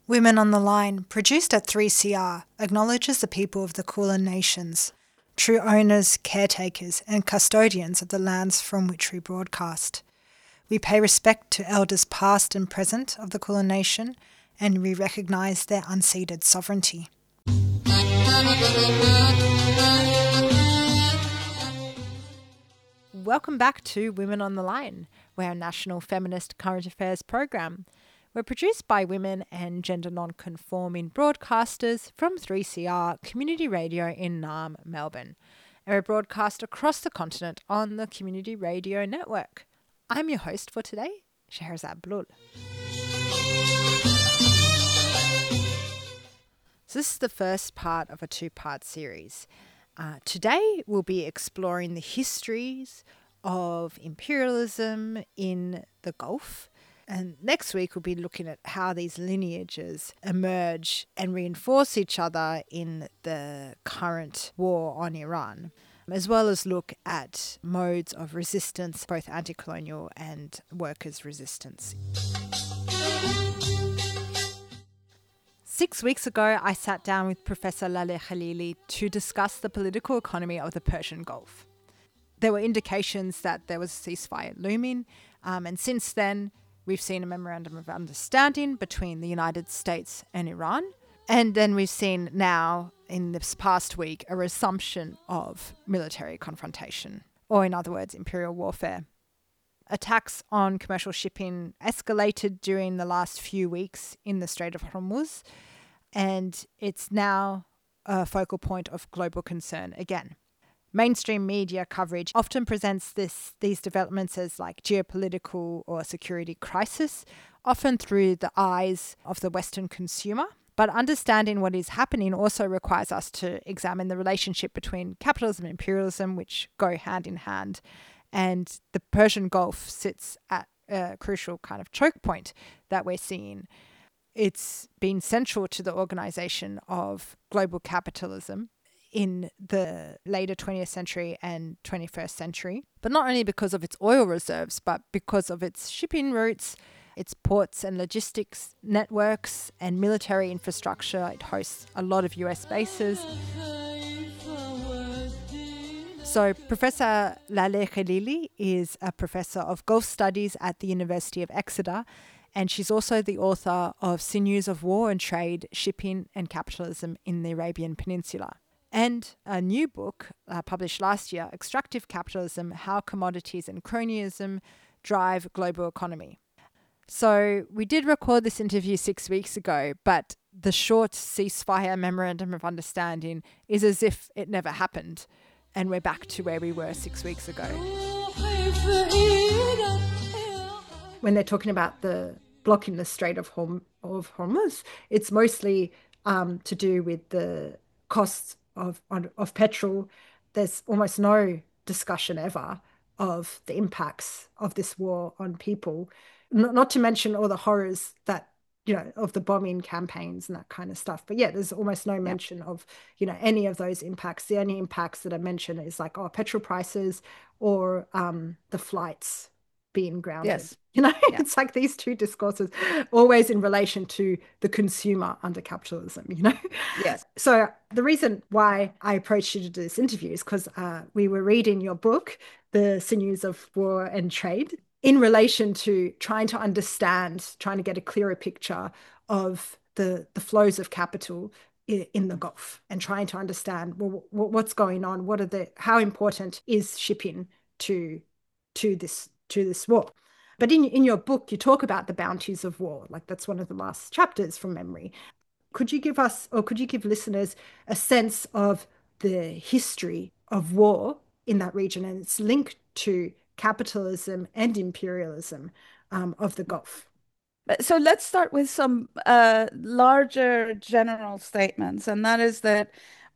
Women on the Line, produced at 3CR, acknowledges the people of the Kulin Nations, true owners, caretakers, and custodians of the lands from which we broadcast. We pay respect to elders past and present of the Kulin Nation, and we recognise their unceded sovereignty. Welcome back to Women on the Line. We're a national feminist current affairs program. We're produced by women and gender non-conforming broadcasters from 3CR Community Radio in Naarm, Melbourne. And we're broadcast across the continent on the Community Radio Network. I'm your host for today, Scheherazade Blul. So this is the first part of a two-part series. Today we'll be exploring the histories of imperialism in the Gulf. And next week we'll be looking at how these lineages emerge and reinforce each other in the current war on Iran, as well as look at modes of resistance, both anti-colonial and workers' resistance. 6 weeks ago, I sat down with Professor Laleh Khalili to discuss the political economy of the Persian Gulf. There were indications that there was a ceasefire looming, and since then, we've seen a memorandum of understanding between the United States and Iran. And then we've seen now, in this past week, a resumption of military confrontation, or in other words, imperial warfare. Attacks on commercial shipping escalated during the last few weeks in the Strait of Hormuz, and it's now a focal point of global concern again. Mainstream media coverage often presents these developments as like geopolitical or security crisis, often through the eyes of the Western consumer. But understanding what is happening also requires us to examine the relationship between capitalism and imperialism, which go hand in hand. And the Persian Gulf sits at a crucial kind of choke point that we're seeing. It's been central to the organization of global capitalism in the later 20th century and 21st century, but not only because of its oil reserves, but because of its shipping routes, its ports and logistics networks and military infrastructure. It hosts a lot of US bases. So Professor Laleh Khalili is a professor of Gulf Studies at the University of Exeter, and she's also the author of Sinews of War and Trade, Shipping and Capitalism in the Arabian Peninsula, and a new book published last year, Extractive Capitalism, How Commodities and Cronyism Drive Global Economy. So we did record this interview 6 weeks ago, but the short ceasefire memorandum of understanding is as if it never happened, and we're back to where we were 6 weeks ago. When they're talking about the blocking the Strait of Hormuz, it's mostly to do with the costs of petrol. There's almost no discussion ever of the impacts of this war on people, not to mention all the horrors that, of the bombing campaigns and that kind of stuff. But yeah, there's almost no mention of, any of those impacts. The only impacts that are mentioned is like, petrol prices or the flights being grounded. Yes. It's like these two discourses always in relation to the consumer under capitalism, Yes. So the reason why I approached you to do this interview is because we were reading your book, The Sinews of War and Trade, in relation to trying to get a clearer picture of the flows of capital in the Gulf, and trying to understand, well, what's going on, how important is shipping to this war. But in your book, you talk about the bounties of war. Like, that's one of the last chapters from memory. Could you give listeners a sense of the history of war in that region and its link to capitalism and imperialism of the Gulf? So let's start with some larger general statements, and that is that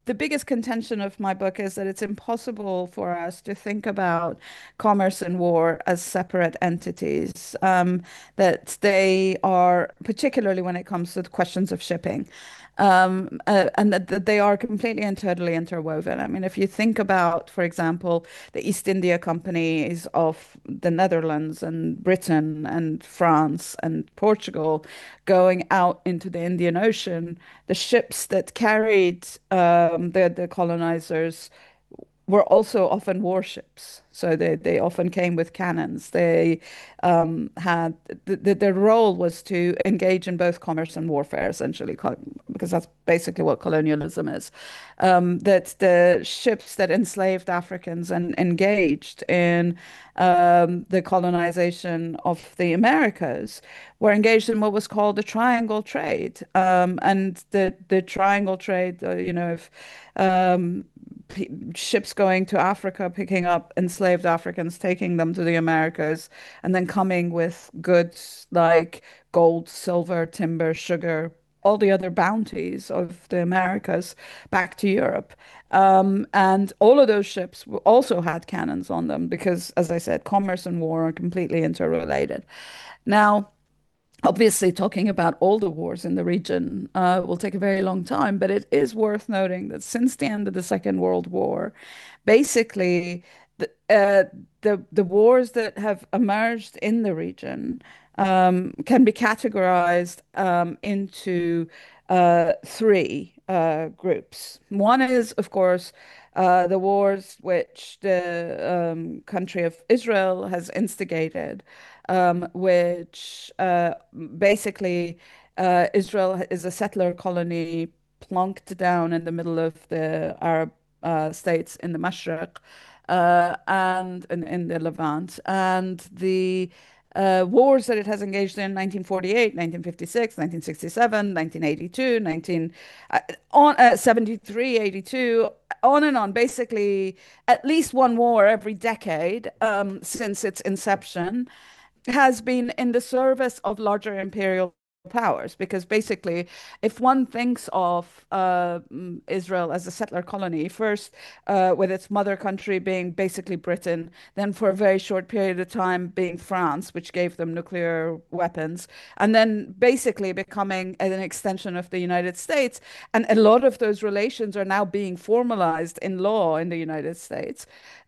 the biggest contention of my book is that it's impossible for us to think about commerce and war as separate entities, that they are, particularly when it comes to the questions of shipping, and that they are completely and totally interwoven. I mean, if you think about, for example, the East India companies of the Netherlands and Britain and France and Portugal going out into the Indian Ocean, the ships that carried the colonizers were also often warships. So they often came with cannons. They had their role was to engage in both commerce and warfare, essentially, because that's basically what colonialism is. That the ships that enslaved Africans and engaged in the colonization of the Americas were engaged in what was called the triangle trade. And the triangle trade, if ships going to Africa, picking up enslaved Africans, taking them to the Americas, and then coming with goods like gold, silver, timber, sugar, all the other bounties of the Americas back to Europe. And all of those ships also had cannons on them because, as I said, commerce and war are completely interrelated. Now, obviously, talking about all the wars in the region will take a very long time, but it is worth noting that since the end of the Second World War, basically the wars that have emerged in the region can be categorized into three groups. One is, of course, the wars which the country of Israel has instigated, which basically Israel is a settler colony plonked down in the middle of the Arab states in the Mashriq and in the Levant, and the wars that it has engaged in 1948, 1956, 1967, 1982, 19 on 73, 82, on and on. Basically, at least one war every decade since its inception has been in the service of larger imperial powers because basically if one thinks of Israel as a settler colony first with its mother country being basically Britain, then for a very short period of time being France, which gave them nuclear weapons, and then basically becoming an extension of the United States, and a lot of those relations are now being formalized in law in the United States.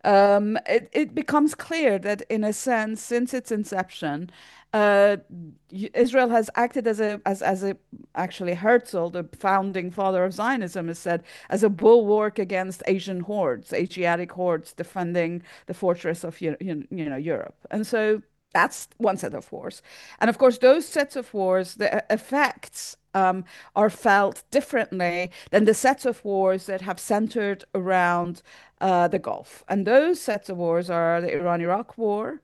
It becomes clear that, in a sense, since its inception, uh, Israel has acted as a actually Herzl, the founding father of Zionism, has said as a bulwark against Asian hordes, Asiatic hordes defending the fortress of Europe, and so that's one set of wars, and of course those sets of wars, the effects are felt differently than the sets of wars that have centered around the Gulf. And those sets of wars are the Iran-Iraq War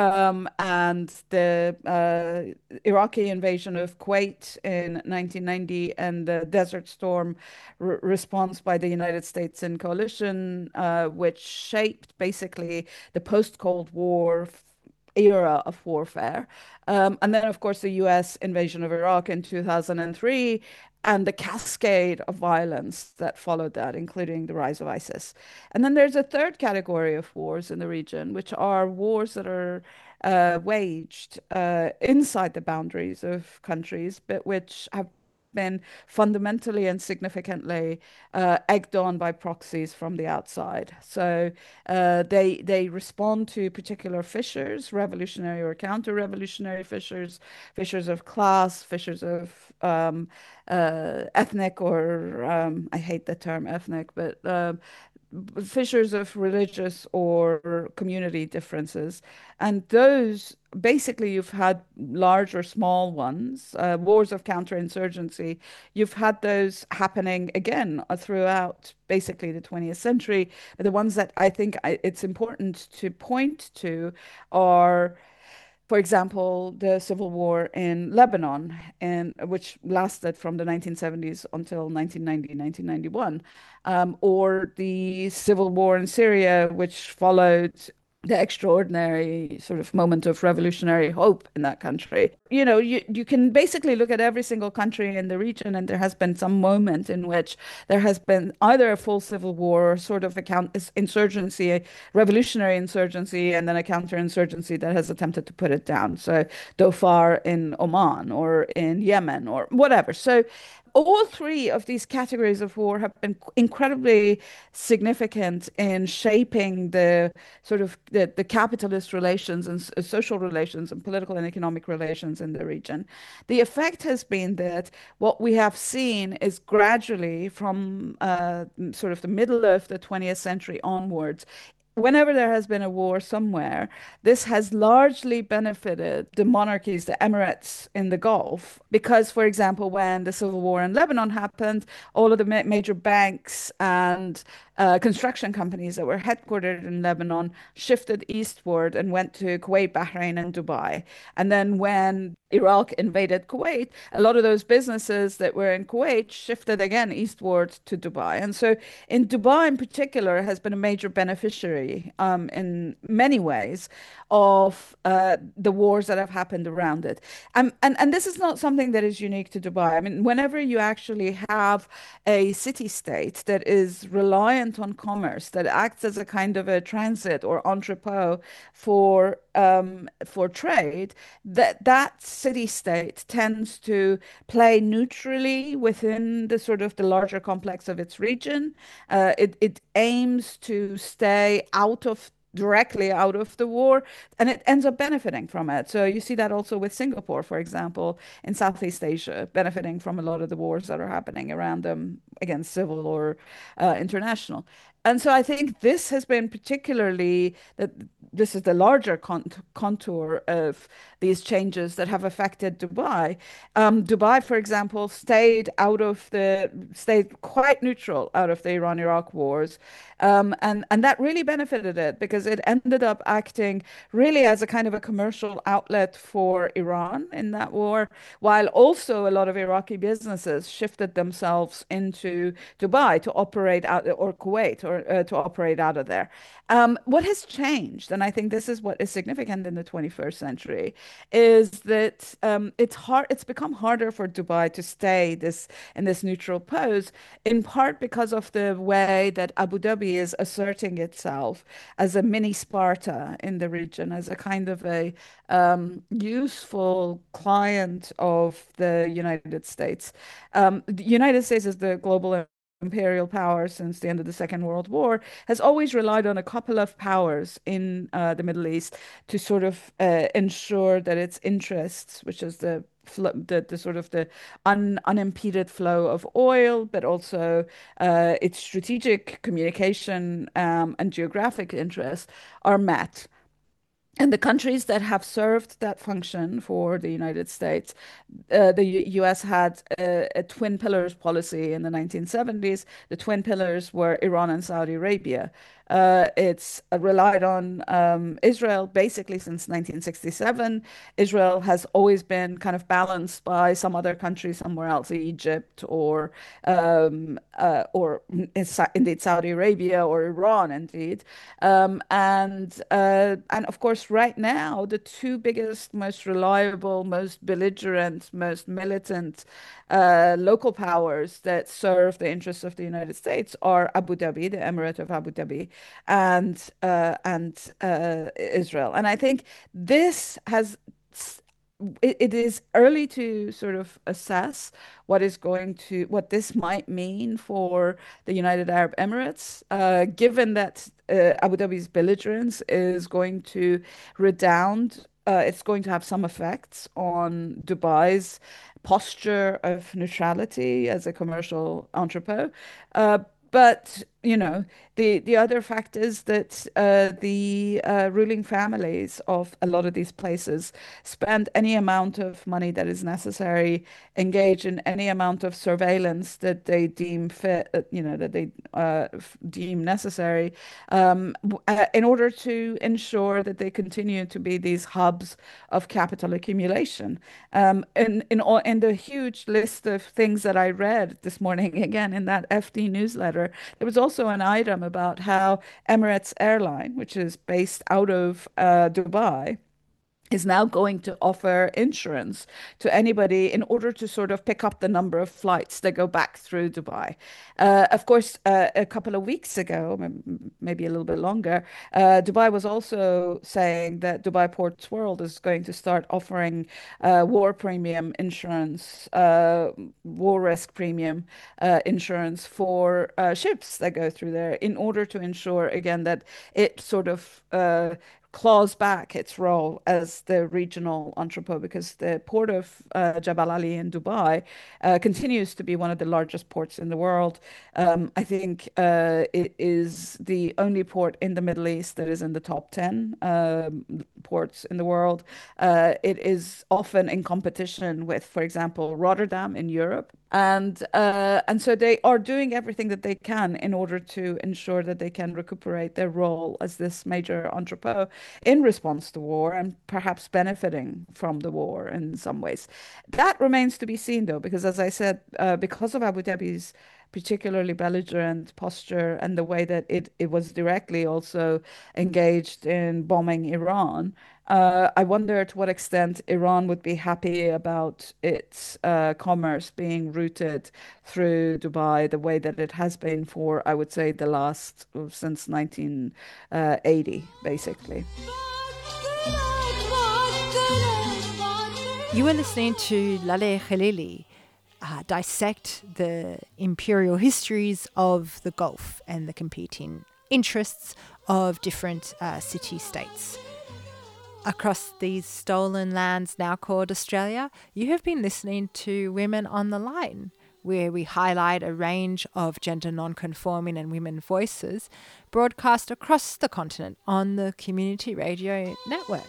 and the Iraqi invasion of Kuwait in 1990 and the Desert Storm response by the United States and coalition, which shaped basically the post-Cold War era of warfare. And then, of course, the US invasion of Iraq in 2003 and the cascade of violence that followed that, including the rise of ISIS. And then there's a third category of wars in the region, which are wars that are waged inside the boundaries of countries, but which have been fundamentally and significantly egged on by proxies from the outside. So they respond to particular fissures, revolutionary or counter-revolutionary fissures, fissures of class, fissures of ethnic or I hate the term ethnic, but fissures of religious or community differences. And those, basically, you've had large or small ones, wars of counterinsurgency. You've had those happening again throughout basically the 20th century. The ones that I think it's important to point to are, for example, the civil war in Lebanon, and which lasted from the 1970s until 1990, 1991, or the civil war in Syria, which followed the extraordinary sort of moment of revolutionary hope in that country. You can basically look at every single country in the region, and there has been some moment in which there has been either a full civil war or sort of insurgency, a revolutionary insurgency, and then a counterinsurgency that has attempted to put it down. So Dhofar in Oman or in Yemen or whatever. So all three of these categories of war have been incredibly significant in shaping the capitalist relations and social relations and political and economic relations in the region. The effect has been that what we have seen is gradually from sort of the middle of the 20th century onwards, whenever there has been a war somewhere, this has largely benefited the monarchies, the emirates in the Gulf. Because, for example, when the civil war in Lebanon happened, all of the major banks and construction companies that were headquartered in Lebanon shifted eastward and went to Kuwait, Bahrain, and Dubai. And then when Iraq invaded Kuwait, a lot of those businesses that were in Kuwait shifted again eastward to Dubai. And so in Dubai in particular has been a major beneficiary in many ways of the wars that have happened around it. And this is not something that is unique to Dubai. I mean, whenever you actually have a city state that is reliant on commerce, that acts as a kind of a transit or entrepot for trade, that city state tends to play neutrally within the sort of the larger complex of its region. It aims to stay directly out of the war, and it ends up benefiting from it. So you see that also with Singapore, for example, in Southeast Asia, benefiting from a lot of the wars that are happening around them, again, civil or international. And so I think this has been particularly that this is the larger contour of these changes that have affected Dubai. Dubai, for example, stayed quite neutral out of the Iran-Iraq wars, and that really benefited it because it ended up acting really as a kind of a commercial outlet for Iran in that war, while also a lot of Iraqi businesses shifted themselves into Dubai to operate out, or Kuwait, or to operate out of there. What has changed, and I think this is what is significant in the 21st century, is that it's become harder for Dubai to stay in this neutral pose, in part because of the way that Abu Dhabi is asserting itself as a mini Sparta in the region, as a kind of a useful client of the United States. The United States is the global imperial power since the end of the Second World War, has always relied on a couple of powers in the Middle East to sort of ensure that its interests, which is the sort of the unimpeded flow of oil, but also its strategic communication and geographic interests, are met. And the countries that have served that function for the United States, the US had a twin pillars policy in the 1970s. The twin pillars were Iran and Saudi Arabia. It's relied on Israel basically since 1967. Israel has always been kind of balanced by some other country somewhere else, Egypt or indeed Saudi Arabia or Iran, indeed. And of course, right now, the two biggest, most reliable, most belligerent, most militant local powers that serve the interests of the United States are Abu Dhabi, the Emirate of Abu Dhabi, and Israel. And I think this has it is early to sort of assess what this might mean for the United Arab Emirates, given that Abu Dhabi's belligerence is going to redound. It's going to have some effects on Dubai's posture of neutrality as a commercial entrepot. But the other fact is that the ruling families of a lot of these places spend any amount of money that is necessary, engage in any amount of surveillance that they deem fit, that they deem necessary, in order to ensure that they continue to be these hubs of capital accumulation. In the huge list of things that I read this morning, again in that FD newsletter, there was also also an item about how Emirates Airline, which is based out of Dubai, is now going to offer insurance to anybody in order to sort of pick up the number of flights that go back through Dubai. Of course, a couple of weeks ago, maybe a little bit longer, Dubai was also saying that Dubai Ports World is going to start offering war premium insurance, war risk premium insurance for ships that go through there in order to ensure, again, that it sort of claws back its role as the regional entrepot because the port of Jebel Ali in Dubai continues to be one of the largest ports in the world. I think it is the only port in the Middle East that is in the top 10 ports in the world. It is often in competition with, for example, Rotterdam in Europe. And so they are doing everything that they can in order to ensure that they can recuperate their role as this major entrepot in response to war and perhaps benefiting from the war in some ways. That remains to be seen, though, because as I said, because of Abu Dhabi's particularly belligerent posture and the way that it was directly also engaged in bombing Iran, I wonder to what extent Iran would be happy about its commerce being routed through Dubai the way that it has been for, I would say, the last since 1980, basically. You were listening to Laleh Khalili dissect the imperial histories of the Gulf and the competing interests of different city-states. Across these stolen lands now called Australia, you have been listening to Women on the Line, where we highlight a range of gender non-conforming and women voices broadcast across the continent on the Community Radio Network.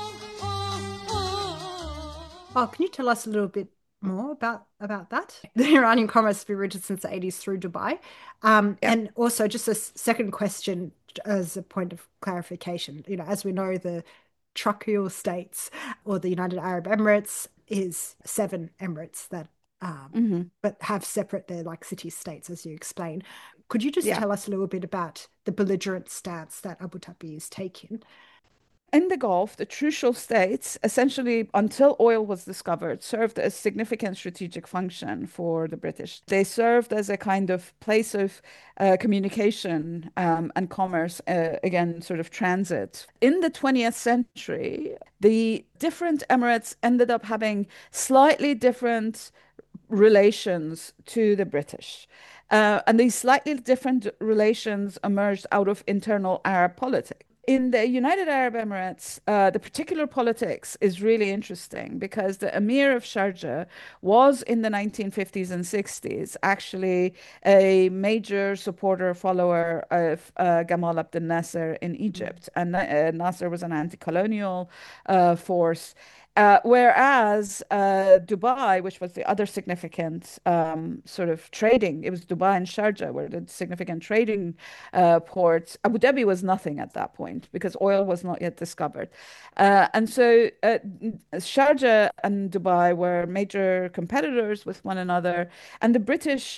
Oh, can you tell us a little bit more about that? The Iranian commerce has been routed since the 80s through Dubai. And also just a second question as a point of clarification. You know, as we know, the trucial states or the United Arab Emirates is 7 emirates that but have separate, they're like city states, as you explained. Could you just tell us a little bit about the belligerent stance that Abu Dhabi is taking? In the Gulf, the Trucial States, essentially, until oil was discovered, served a significant strategic function for the British. They served as a kind of place of communication and commerce, again, sort of transit. In the 20th century, the different emirates ended up having slightly different relations to the British. And these slightly different relations emerged out of internal Arab politics. In the United Arab Emirates, the particular politics is really interesting because the Emir of Sharjah was in the 1950s and 60s actually a major supporter, follower of Gamal Abdel Nasser in Egypt. And Nasser was an anti-colonial force. Whereas Dubai, which was the other significant sort of trading, it was Dubai and Sharjah were the significant trading ports. Abu Dhabi was nothing at that point because oil was not yet discovered. And so Sharjah and Dubai were major competitors with one another. And the British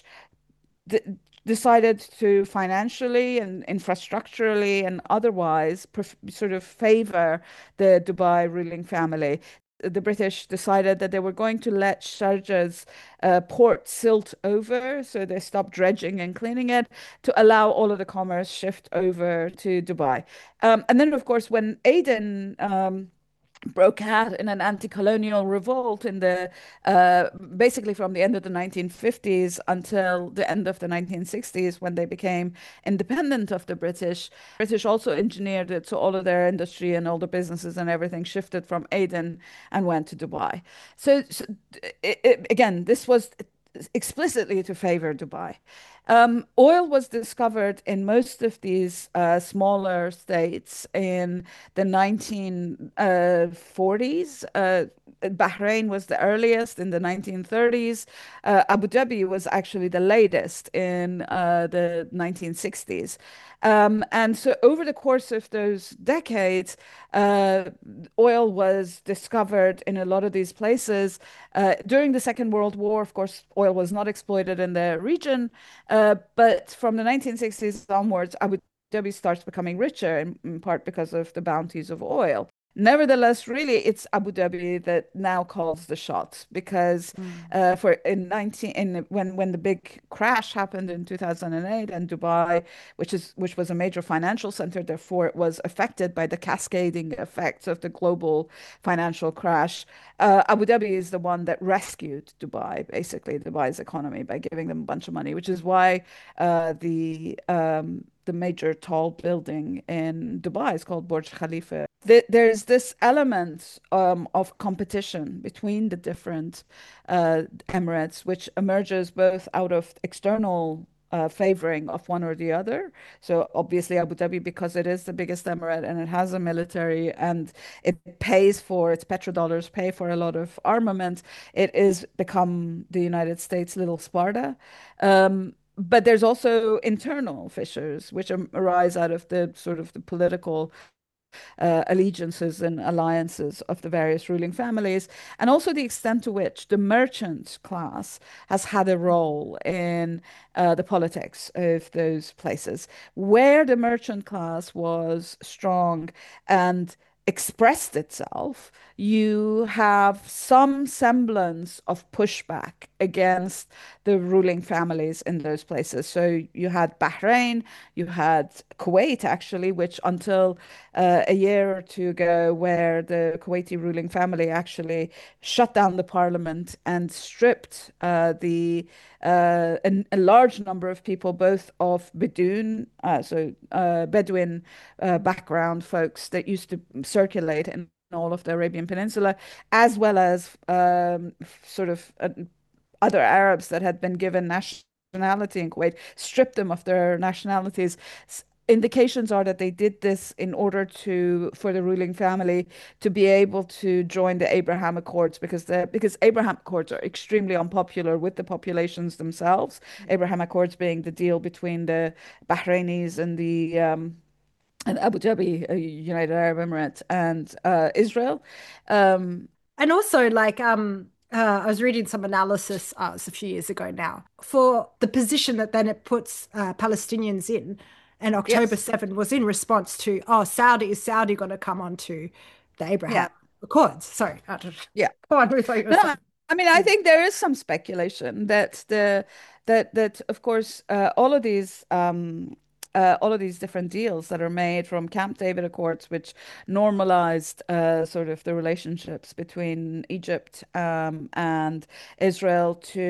decided to financially and infrastructurally and otherwise sort of favor the Dubai ruling family. The British decided that they were going to let Sharjah's port silt over, so they stopped dredging and cleaning it to allow all of the commerce shift over to Dubai. And then, of course, when Aden broke out in an anti-colonial revolt in the basically from the end of the 1950s until the end of the 1960s when they became independent of the British. British also engineered it so all of their industry and all the businesses and everything shifted from Aden and went to Dubai. So again, this was explicitly to favor Dubai. Oil was discovered in most of these smaller states in the 1940s. Bahrain was the earliest in the 1930s. Abu Dhabi was actually the latest in the 1960s. And so over the course of those decades, uh, oil was discovered in a lot of these places. During the Second World War, of course, oil was not exploited in the region. But from the 1960s onwards, Abu Dhabi starts becoming richer, in part because of the bounties of oil. Nevertheless, really, it's Abu Dhabi that now calls the shots because Mm. for in 19 in when the big crash happened in 2008 and Dubai, which was a major financial center, therefore it was affected by the cascading effects of the global financial crash. Abu Dhabi is the one that rescued Dubai, basically Dubai's economy by giving them a bunch of money, which is why the major tall building in Dubai is called Burj Khalifa. There's this element of competition between the different emirates, which emerges both out of external favoring of one or the other. So obviously Abu Dhabi, because it is the biggest emirate and it has a military and it pays for its petrodollars, pay for a lot of armament, it is become the United States' little Sparta. But there's also internal fissures which arise out of the sort of the political allegiances and alliances of the various ruling families, and also the extent to which the merchant class has had a role in the politics of those places. Where the merchant class was strong and expressed itself, you have some semblance of pushback against the ruling families in those places. So you had Bahrain, you had Kuwait, actually, which until a year or two ago, where the Kuwaiti ruling family actually shut down the parliament and stripped a large number of people, both of Bedouin background folks that used to circulate in all of the Arabian Peninsula, as well as sort of other Arabs that had been given nationality in Kuwait, stripped them of their nationalities. Indications are that they did this in order for the ruling family to be able to join the Abraham Accords because Abraham Accords are extremely unpopular with the populations themselves. Abraham Accords being the deal between the Bahrainis and the and Abu Dhabi, United Arab Emirates, and Israel. Um, And also, I was reading some analysis it's a few years ago now for the position that then it puts Palestinians in. And October yes, 7 was in response to, oh, is Saudi going to come onto the Abraham yeah, Accords? Sorry, I don't, yeah. go on with what you were No, saying. I mean, I think there is some speculation that of course all of these different deals that are made from Camp David Accords, which normalized sort of the relationships between Egypt and Israel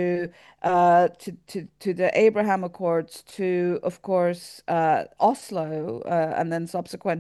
to the Abraham Accords to, of course, Oslo and then subsequent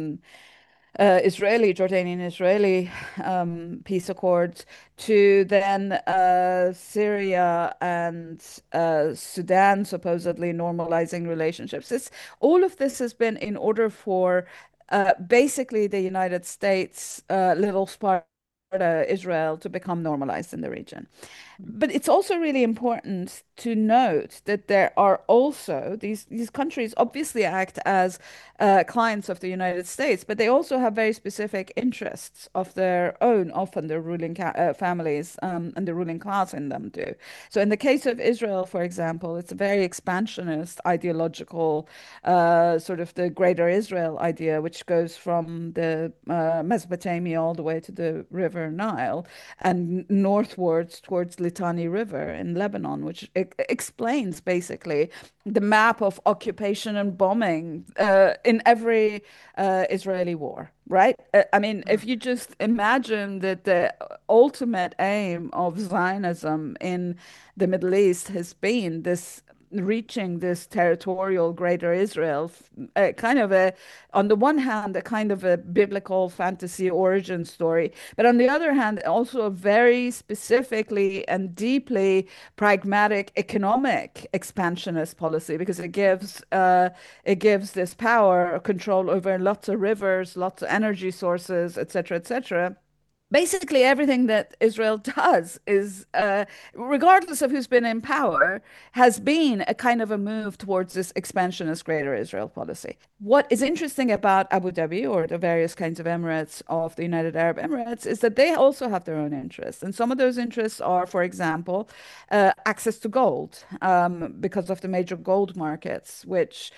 Jordanian Israeli peace accords to then Syria and Sudan supposedly normalizing relationships. All of this has been in order for basically the United States, little Sparta, Israel, to become normalized in the region. But it's also really important to note that there are also these countries obviously act as clients of the United States, but they also have very specific interests of their own, often the ruling families and the ruling class in them do. So in the case of Israel, for example, it's a very expansionist ideological sort of the Greater Israel idea, which goes from the Mesopotamia all the way to the River Nile and northwards towards Litani River in Lebanon, which explains basically the map of occupation and bombing in every Israeli war, right? I mean, if you just imagine that the ultimate aim of Zionism in the Middle East has been this reaching this territorial greater Israel, kind of on the one hand, a kind of a biblical fantasy origin story, but on the other hand, also a very specifically and deeply pragmatic economic expansionist policy because it gives this power, control over lots of rivers, lots of energy sources, etc., etc. basically everything that Israel does is, regardless of who's been in power, has been a kind of a move towards this expansionist Greater Israel policy. What is interesting about Abu Dhabi or the various kinds of emirates of the United Arab Emirates is that they also have their own interests. And some of those interests are, for example, access to gold, because of the major gold markets, which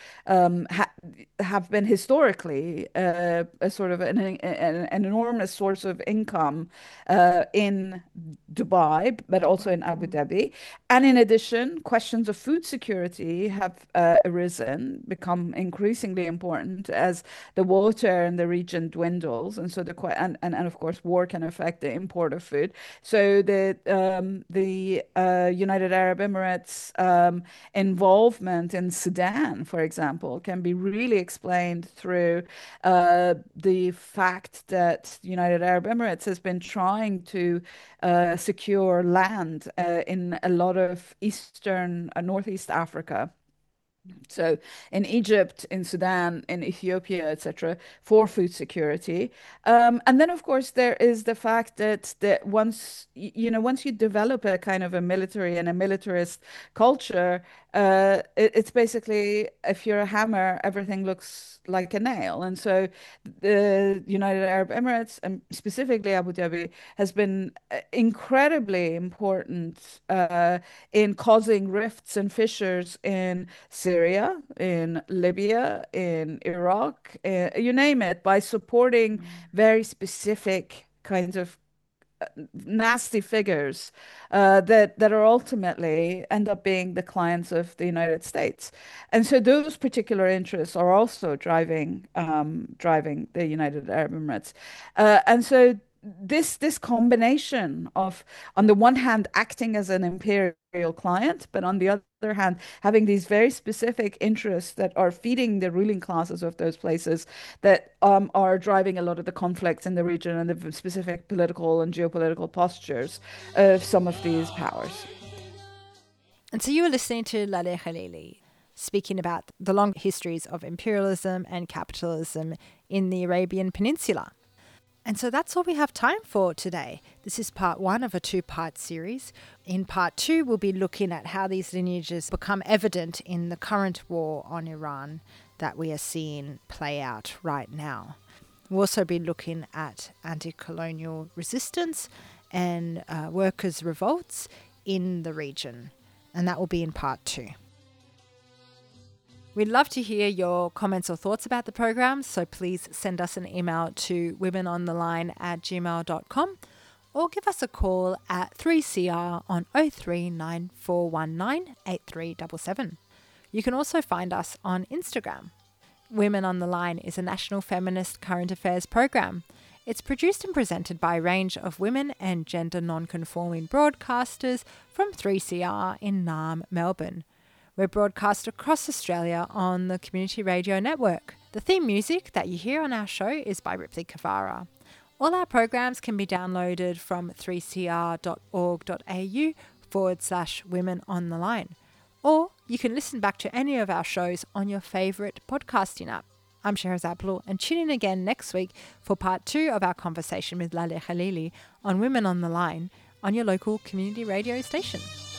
have been historically a sort of an enormous source of income in Dubai, but also in Abu Dhabi. And in addition, questions of food security have arisen, become increasingly important as the water in the region dwindles, and so and of course war can affect the import of food. So the United Arab Emirates involvement in Sudan, for example, can be really explained through the fact that United Arab Emirates has been trying to secure land in a lot of Northeast Africa. So in Egypt, in Sudan, in Ethiopia, etc., for food security. And then, of course, there is the fact that once you develop a kind of a military and a militarist culture, it's basically, if you're a hammer, everything looks like a nail. And so the United Arab Emirates, and specifically Abu Dhabi, has been incredibly important in causing rifts and fissures in Syria, in Libya, in Iraq, you name it, by supporting very specific kinds of nasty figures that are ultimately end up being the clients of the United States. And so those particular interests are also driving the United Arab Emirates. And so this combination of, on the one hand, acting as an imperial client, but on the other hand, having these very specific interests that are feeding the ruling classes of those places, that are driving a lot of the conflicts in the region and the specific political and geopolitical postures of some of these powers. And so you were listening to Laleh Khalili speaking about the long histories of imperialism and capitalism in the Arabian Peninsula. And so that's all we have time for today. This is part one of a two-part series. In part two, we'll be looking at how these lineages become evident in the current war on Iran that we are seeing play out right now. We'll also be looking at anti-colonial resistance and workers' revolts in the region. And that will be in part two. We'd love to hear your comments or thoughts about the program, so please send us an email to womenontheline@gmail.com or give us a call at 3CR on 039419 8377. You can also find us on Instagram. Women on the Line is a national feminist current affairs program. It's produced and presented by a range of women and gender non-conforming broadcasters from 3CR in Naarm, Melbourne. We're broadcast across Australia on the Community Radio Network. The theme music that you hear on our show is by Ripley Kavara. All our programs can be downloaded from 3cr.org.au/Women on the Line. Or you can listen back to any of our shows on your favourite podcasting app. I'm Shehrazad Abloul, and tune in again next week for part two of our conversation with Laleh Khalili on Women on the Line on your local community radio station.